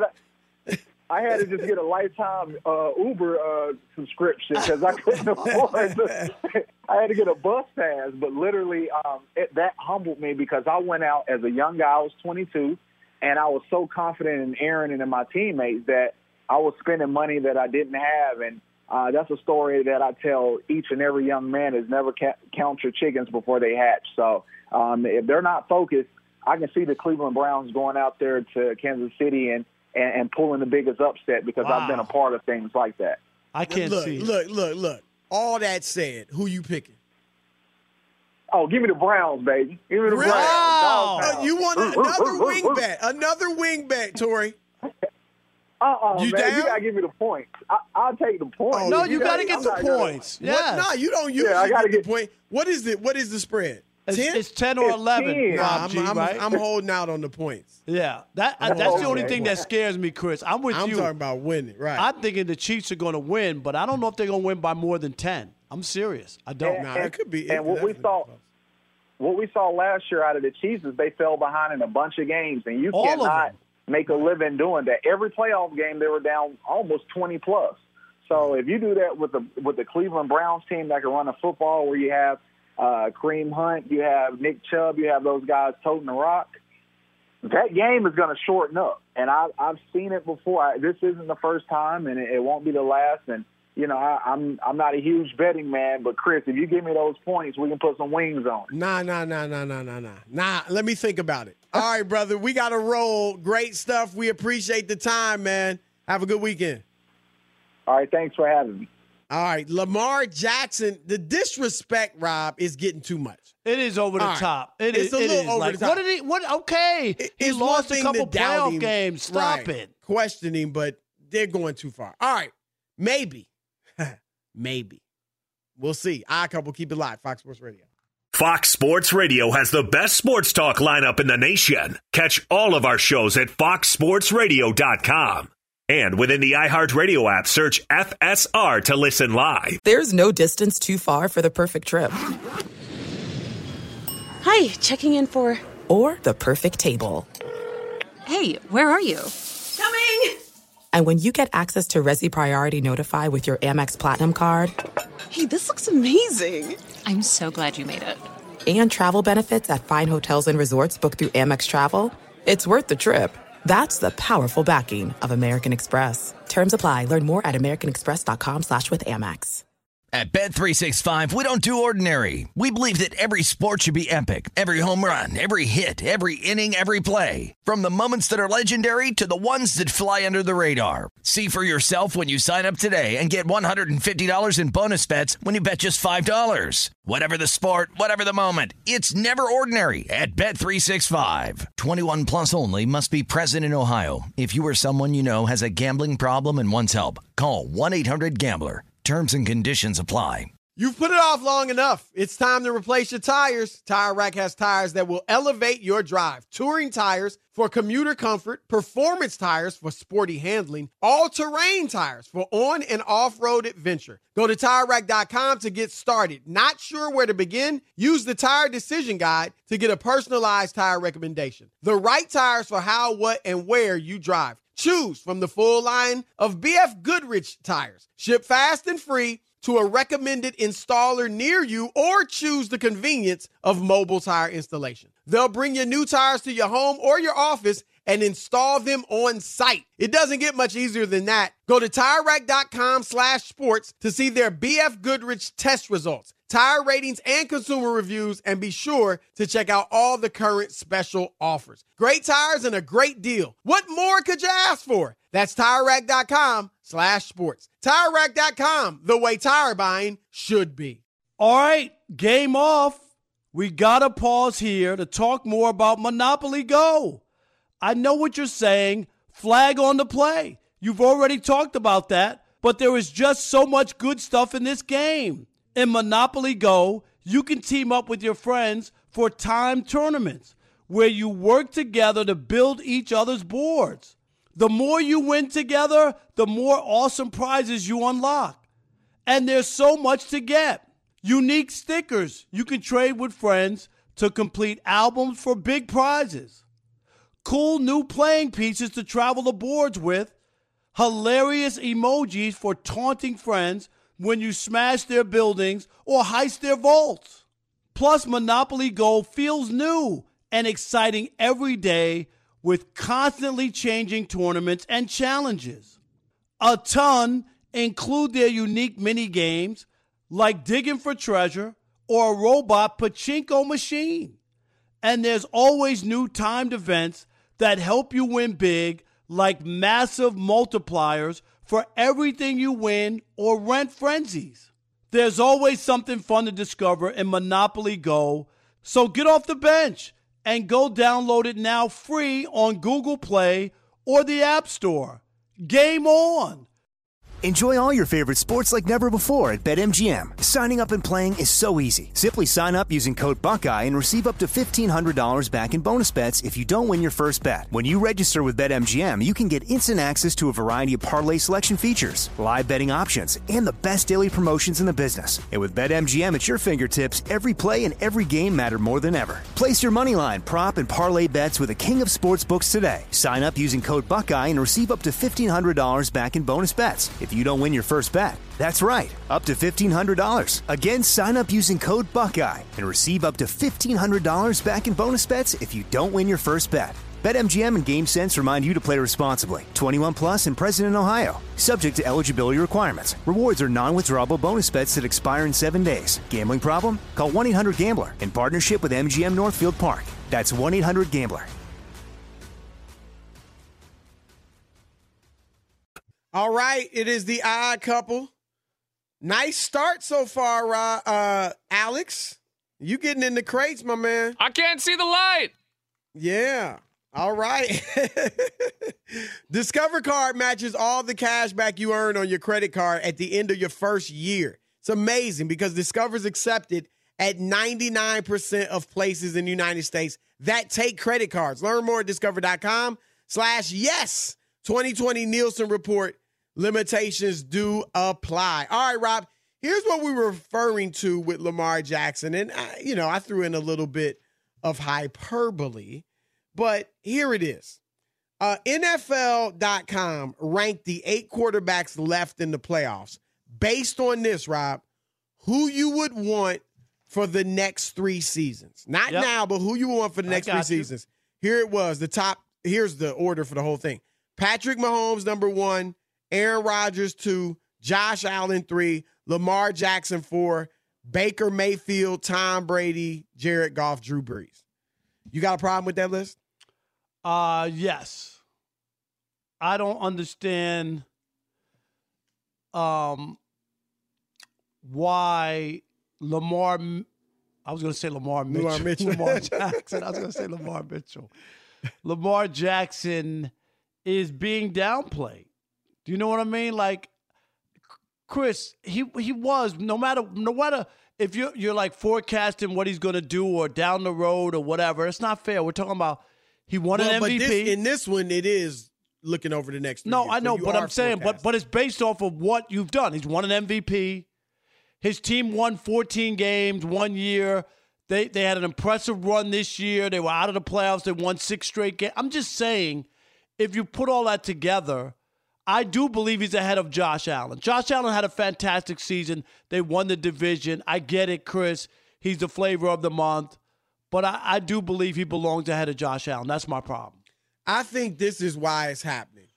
I had to just get a lifetime uh, Uber uh, subscription because I couldn't afford it. I had to get a bus pass, but literally um, it, that humbled me because I went out as a young guy. I was twenty-two, and I was so confident in Aaron and in my teammates that I was spending money that I didn't have. And uh, that's a story that I tell each and every young man is never ca- count your chickens before they hatch. So um, if they're not focused, I can see the Cleveland Browns going out there to Kansas City and, and, and pulling the biggest upset because Wow. I've been a part of things like that. I can't look, see. it. look, look, look. All that said, who you picking? Oh, give me the Browns, baby. Give me the Really? Browns. Wow. Dog Oh, you want another wing bet? Another wing bet, Tori? Uh-uh, You man. down? You got to give me the points. I, I'll take the points. Oh, No, you you got to get I'm the not gonna- points. What? Yeah. No, you don't usually Yeah, I gotta get the get- point. What is it? What is the spread? It's, ten? it's ten or It's eleven, ten. Nah, Rob I'm, G, I'm, right? I'm holding out on the points. yeah, that uh, that's the only Okay. thing that scares me, Chris. I'm with I'm you. talking about winning, right? I'm thinking the Chiefs are going to win, but I don't know if they're going to win by more than ten. I'm serious. I don't. Nah, it could be. it And could what we definitely saw, be close. what we saw last year out of the Chiefs is they fell behind in a bunch of games, and you All of cannot them. make a living doing that. Every playoff game, they were down almost twenty plus. So if you do that with the with the Cleveland Browns team that can run a football where you have uh, Kareem Hunt, you have Nick Chubb, you have those guys toting the rock, that game is going to shorten up. And I, I've seen it before. I, this isn't the first time, and it, it won't be the last. And you know, I, I'm I'm not a huge betting man, but Chris, if you give me those points, we can put some wings on it. Nah, nah, nah, nah, nah, nah, nah. Nah, let me think about it. All right, brother, we got to roll. Great stuff. We appreciate the time, man. Have a good weekend. All right, thanks for having me. All right, Lamar Jackson, the disrespect, Rob, is getting too much. It is over the All right. top. It it's is, a it little is. over Like, the top. What did he? What? Okay, It- he it's lost one a thing couple to doubt playoff him. games. Stop Right. it. Questioning, but they're going too far. All right, maybe, maybe. We'll see. I couple keep it live. Fox Sports Radio. Fox Sports Radio has the best sports talk lineup in the nation. Catch all of our shows at fox sports radio dot com. And within the iHeartRadio app, search F S R to listen live. There's no distance too far for the perfect trip. Hi, checking in for... Or the perfect table. Hey, where are you? Coming! And when you get access to Resi Priority Notify with your Amex Platinum card... Hey, this looks amazing. I'm so glad you made it. And travel benefits at fine hotels and resorts booked through Amex Travel, it's worth the trip. That's the powerful backing of American Express. Terms apply. Learn more at americanexpress.com slash with Amex. At Bet three sixty-five, we don't do ordinary. We believe that every sport should be epic. Every home run, every hit, every inning, every play. From the moments that are legendary to the ones that fly under the radar. See for yourself when you sign up today and get one hundred fifty dollars in bonus bets when you bet just five dollars. Whatever the sport, whatever the moment, it's never ordinary at Bet three sixty-five. twenty-one plus only. Must be present in Ohio. If you or someone you know has a gambling problem and wants help, call one eight hundred gambler. Terms and conditions apply. You've put it off long enough. It's time to replace your tires. Tire Rack has tires that will elevate your drive. Touring tires for commuter comfort, performance tires for sporty handling, all-terrain tires for on- and off-road adventure. Go to tire rack dot com to get started. Not sure where to begin? Use the Tire Decision Guide to get a personalized tire recommendation. The right tires for how, what, and where you drive. Choose from the full line of B F Goodrich tires. Ship fast and free to a recommended installer near you, or choose the convenience of mobile tire installation. They'll bring your new tires to your home or your office and install them on site. It doesn't get much easier than that. Go to tire rack dot com slash sports to see their B F Goodrich test results, tire ratings, and consumer reviews, and be sure to check out all the current special offers. Great tires and a great deal. What more could you ask for? That's tire rack dot com slash sports. tire rack dot com, the way tire buying should be. All right, game off. We got to pause here to talk more about Monopoly Go. I know what you're saying. Flag on the play. You've already talked about that, but there is just so much good stuff in this game. In Monopoly Go, you can team up with your friends for timed tournaments where you work together to build each other's boards. The more you win together, the more awesome prizes you unlock. And there's so much to get. Unique stickers you can trade with friends to complete albums for big prizes. Cool new playing pieces to travel the boards with. Hilarious emojis for taunting friends when you smash their buildings or heist their vaults. Plus, Monopoly Go feels new and exciting every day with constantly changing tournaments and challenges. A ton include their unique mini games like digging for treasure or a robot pachinko machine. And there's always new timed events that help you win big, like massive multipliers for everything you win or rent frenzies. There's always something fun to discover in Monopoly Go, so get off the bench and go download it now free on Google Play or the App Store. Game on! Enjoy all your favorite sports like never before at BetMGM. Signing up and playing is so easy. Simply sign up using code Buckeye and receive up to fifteen hundred dollars back in bonus bets if you don't win your first bet. When you register with BetMGM, you can get instant access to a variety of parlay selection features, live betting options, and the best daily promotions in the business. And with BetMGM at your fingertips, every play and every game matter more than ever. Place your moneyline, prop, and parlay bets with the king of sportsbooks today. Sign up using code Buckeye and receive up to fifteen hundred dollars back in bonus bets. if you don't win your first bet. That's right, up to fifteen hundred dollars. Again, sign up using code Buckeye and receive up to fifteen hundred dollars back in bonus bets if you don't win your first bet. BetMGM and GameSense remind you to play responsibly. twenty-one plus and present in Ohio. Subject to eligibility requirements. Rewards are non-withdrawable bonus bets that expire in seven days. Gambling problem? Call one eight hundred gambler in partnership with M G M Northfield Park. That's one eight hundred gambler. All right, it is the Odd Couple. Nice start so far, uh, uh, Alex. You getting in the crates, my man. I can't see the light. Yeah. All right. Discover Card matches all the cash back you earn on your credit card at the end of your first year. It's amazing because Discover's accepted at ninety-nine percent of places in the United States that take credit cards. Learn more at discover.com slash yes. twenty twenty Nielsen Report. Limitations do apply. All right, Rob, here's what we were referring to with Lamar Jackson. And, I, you know, I threw in a little bit of hyperbole, but here it is. Uh, N F L dot com ranked the eight quarterbacks left in the playoffs. Based on this, Rob, who you would want for the next three seasons. Not yep. now, but who you want for the next three you. seasons. Here it was, the top. Here's the order for the whole thing. Patrick Mahomes, number one. Aaron Rodgers, two. Josh Allen, three. Lamar Jackson, four. Baker Mayfield, Tom Brady, Jared Goff, Drew Brees. You got a problem with that list? Uh, yes. I don't understand um, why Lamar – I was going to say Lamar Mitchell. Lamar Mitchell. Lamar Jackson. I was going to say Lamar Mitchell. Lamar Jackson is being downplayed. Do you know what I mean? Like, Chris, he he was, no matter no matter if you're, you're like forecasting what he's going to do or down the road or whatever, it's not fair. We're talking about he won well, an M V P. But this, in this one, it is looking over the next three No, years, I know, so but I'm saying, but but it's based off of what you've done. He's won an M V P. His team won fourteen games one year. They they had an impressive run this year. They were out of the playoffs. They won six straight games. I'm just saying, if you put all that together, I do believe he's ahead of Josh Allen. Josh Allen had a fantastic season. They won the division. I get it, Chris. He's the flavor of the month. But I, I do believe he belongs ahead of Josh Allen. That's my problem. I think this is why it's happening.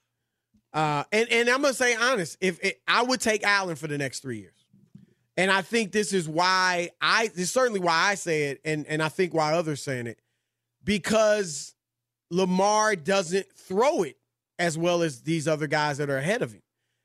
Uh, and, and I'm going to say honest, if it, I would take Allen for the next three years. And I think this is why I, this is certainly why I say it, and, and I think why others saying it. Because Lamar doesn't throw it as well as these other guys that are ahead of him.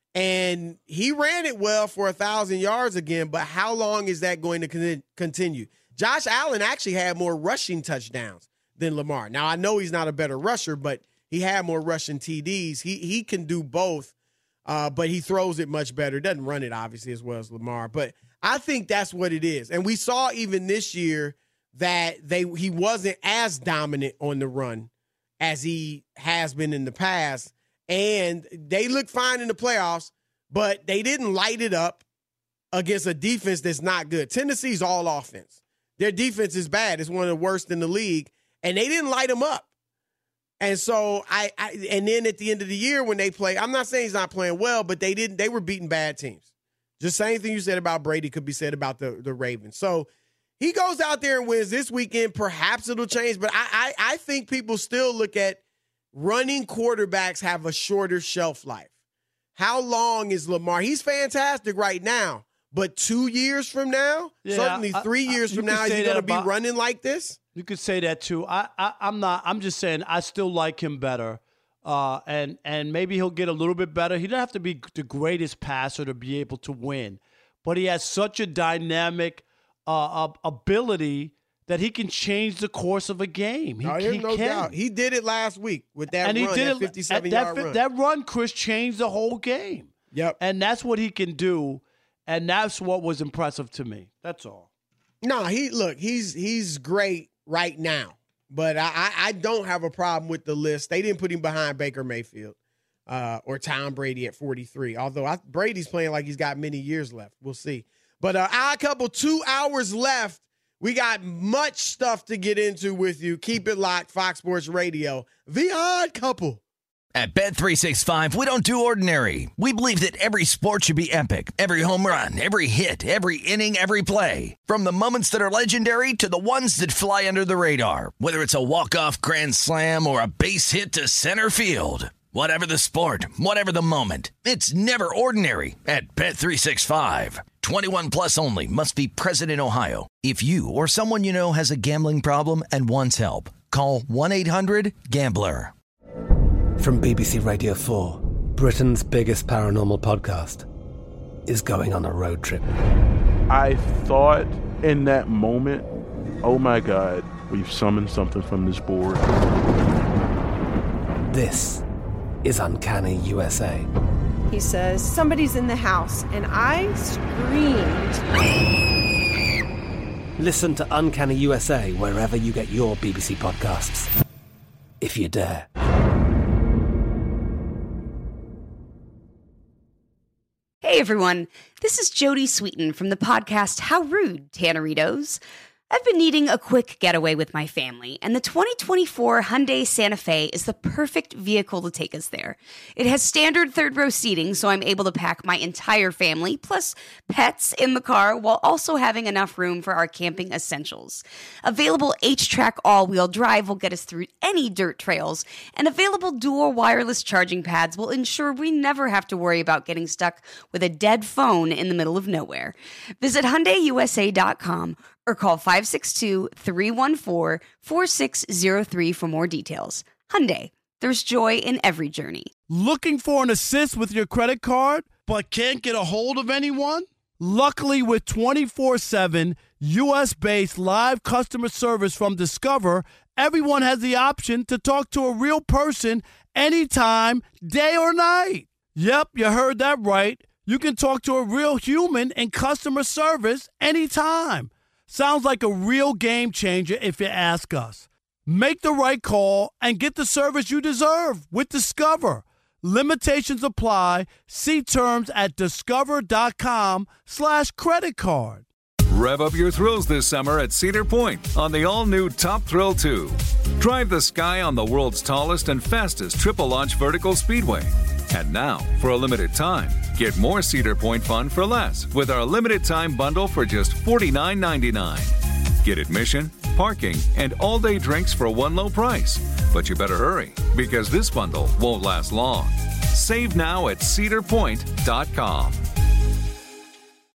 And he ran it well for a thousand yards again, but how long is that going to con- continue? Josh Allen actually had more rushing touchdowns than Lamar. Now, I know he's not a better rusher, but he had more rushing T Ds. He he can do both, uh, but he throws it much better. Doesn't run it, obviously, as well as Lamar. But I think that's what it is. And we saw even this year that they he wasn't as dominant on the run as he has been in the past. And they look fine in the playoffs, but they didn't light it up against a defense that's not good. Tennessee's all offense. Their defense is bad. It's one of the worst in the league. And they didn't light them up. And so I, I and then at the end of the year when they play, I'm not saying he's not playing well, but they didn't, they were beating bad teams. Just same thing you said about Brady could be said about the, the Ravens. So he goes out there and wins this weekend. Perhaps it'll change, but I, I, I think people still look at running quarterbacks have a shorter shelf life. How long is Lamar? He's fantastic right now, but two years from now, yeah, certainly three I, years I, from now, is he going to be running like this? You could say that too. I, I, I'm not. I'm just saying I still like him better, uh, and and maybe he'll get a little bit better. He doesn't have to be the greatest passer to be able to win, but he has such a dynamic uh, ability that he can change the course of a game. He, no, he no can. doubt. He did it last week with that and run, he did that it, fifty-seven-yard that, run. That run, Chris, changed the whole game. Yep. And that's what he can do, and that's what was impressive to me. That's all. No, he look, he's he's great right now, but I, I, I don't have a problem with the list. They didn't put him behind Baker Mayfield uh, or Tom Brady at forty-three, although I, Brady's playing like he's got many years left. We'll see. But uh, our couple, two hours left. We got much stuff to get into with you. Keep it locked, Fox Sports Radio. The Odd Couple. At Bet three sixty-five, we don't do ordinary. We believe that every sport should be epic. Every home run, every hit, every inning, every play. From the moments that are legendary to the ones that fly under the radar. Whether it's a walk-off grand slam or a base hit to center field. Whatever the sport, whatever the moment. It's never ordinary at Bet three sixty-five. twenty-one plus only. Must be present in Ohio. If you or someone you know has a gambling problem and wants help, call one eight hundred gambler. From B B C Radio four, Britain's biggest paranormal podcast is going on a road trip. I thought in that moment, oh my God, we've summoned something from this board. This is Uncanny U S A. He says, somebody's in the house, and I screamed. Listen to Uncanny U S A wherever you get your B B C podcasts, if you dare. Hey everyone, this is Jodie Sweetin from the podcast How Rude, Tanneritos. I've been needing a quick getaway with my family, and the twenty twenty-four Hyundai Santa Fe is the perfect vehicle to take us there. It has standard third-row seating, so I'm able to pack my entire family, plus pets, in the car, while also having enough room for our camping essentials. Available H-Track all-wheel drive will get us through any dirt trails, and available dual wireless charging pads will ensure we never have to worry about getting stuck with a dead phone in the middle of nowhere. Visit Hyundai U S A dot com or call five six two, three one four, four six zero three for more details. Hyundai, there's joy in every journey. Looking for an assist with your credit card, but can't get a hold of anyone? Luckily, with twenty-four seven U S-based live customer service from Discover, everyone has the option to talk to a real person anytime, day or night. Yep, you heard that right. You can talk to a real human in customer service anytime. Sounds like a real game changer if you ask us. Make the right call and get the service you deserve with Discover. Limitations apply. See terms at discover.com slash credit card. Rev up your thrills this summer at Cedar Point on the all-new Top Thrill two. Drive the sky on the world's tallest and fastest triple-launch vertical speedway. And now, for a limited time, get more Cedar Point fun for less with our limited-time bundle for just forty-nine ninety-nine. Get admission, parking, and all-day drinks for one low price. But you better hurry, because this bundle won't last long. Save now at cedar point dot com.